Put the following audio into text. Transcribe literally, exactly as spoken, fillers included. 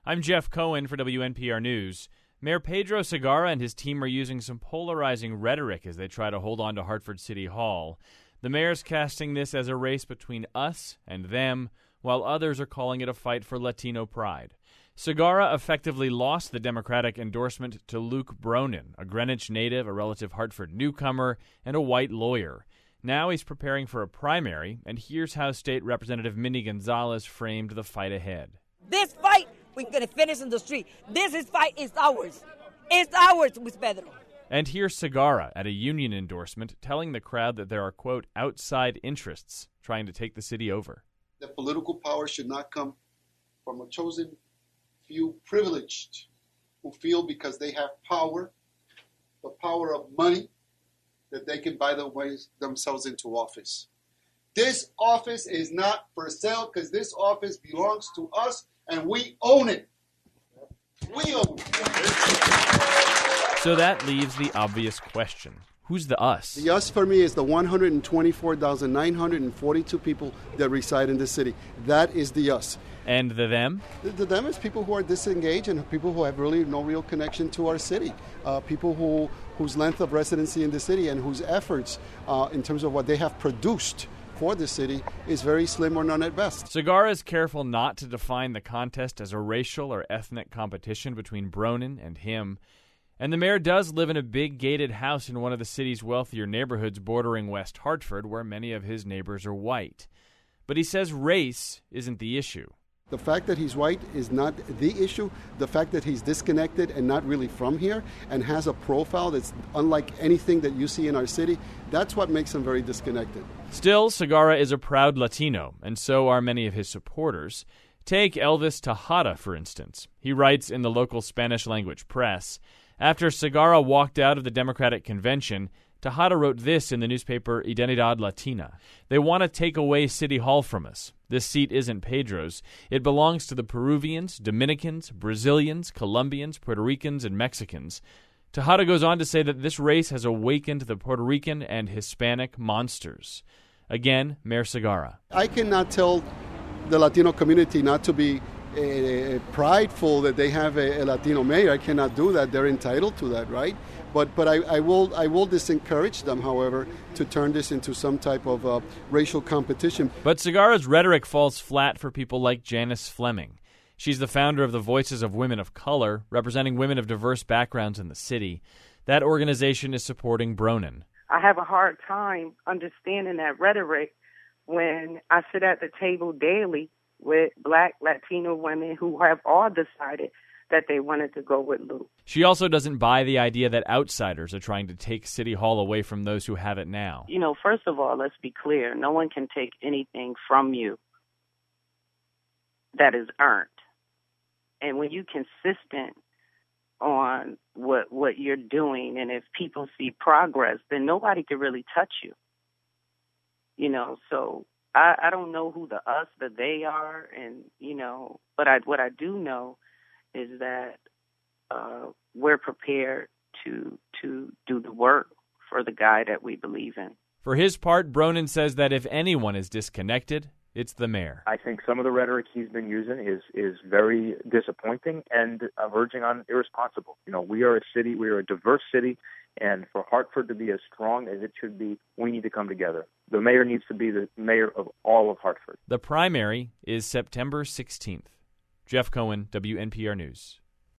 I'm Jeff Cohen for W N P R News. Mayor Pedro Segarra and his team are using some polarizing rhetoric as they try to hold on to Hartford City Hall. The mayor's casting this as a race between us and them, while others are calling it a fight for Latino pride. Segarra effectively lost the Democratic endorsement to Luke Bronin, a Greenwich native, a relative Hartford newcomer, and a white lawyer. Now he's preparing for a primary, and here's how State Representative Minnie Gonzalez framed the fight ahead. This fight, we're going to finish in the street. This is fight is ours. It's ours with Pedro. And here's Segarra at a union endorsement telling the crowd that there are, quote, outside interests trying to take the city over. The political power should not come from a chosen few privileged who feel because they have power, the power of money, that they can buy their ways themselves into office. This office is not for sale because this office belongs to us and we own it. We own it. So that leaves the obvious question. Who's the us? The us for me is the one hundred twenty-four thousand nine hundred forty-two people that reside in the city. That is the us. And the them? The, the them is people who are disengaged and people who have really no real connection to our city. Uh, people who whose length of residency in the city and whose efforts uh, in terms of what they have produced for the city is very slim or none at best. Segarra is careful not to define the contest as a racial or ethnic competition between Bronin and him. And the mayor does live in a big gated house in one of the city's wealthier neighborhoods bordering West Hartford, where many of his neighbors are white. But he says race isn't the issue. The fact that he's white is not the issue. The fact that he's disconnected and not really from here and has a profile that's unlike anything that you see in our city, that's what makes him very disconnected. Still, Segarra is a proud Latino, and so are many of his supporters. Take Elvis Tejada, for instance. He writes in the local Spanish-language press, after Segarra walked out of the Democratic convention, Tejada wrote this in the newspaper Identidad Latina. They want to take away City Hall from us. This seat isn't Pedro's. It belongs to the Peruvians, Dominicans, Brazilians, Colombians, Puerto Ricans, and Mexicans. Tejada goes on to say that this race has awakened the Puerto Rican and Hispanic monsters. Again, Mayor Segarra. I cannot tell the Latino community not to be uh, prideful that they have a, a Latino mayor. I cannot do that. They're entitled to that, right? But but I, I will I will disencourage them, however, to turn this into some type of uh, racial competition. But Segarra's rhetoric falls flat for people like Janice Fleming. She's the founder of the Voices of Women of Color, representing women of diverse backgrounds in the city. That organization is supporting Bronin. I have a hard time understanding that rhetoric when I sit at the table daily with Black Latino women who have all decided that they wanted to go with Luke. She also doesn't buy the idea that outsiders are trying to take City Hall away from those who have it now. You know, first of all, let's be clear. No one can take anything from you that is earned. And when you're consistent on what what you're doing, and if people see progress, then nobody can really touch you. You know, so I, I don't know who the us, the they are, and, you know, but I, what I do know is that uh, we're prepared to to do the work for the guy that we believe in. For his part, Bronin says that if anyone is disconnected, it's the mayor. I think some of the rhetoric he's been using is is very disappointing and uh, verging on irresponsible. You know, we are a city, we are a diverse city, and for Hartford to be as strong as it should be, we need to come together. The mayor needs to be the mayor of all of Hartford. The primary is September sixteenth. Jeff Cohen, W N P R News.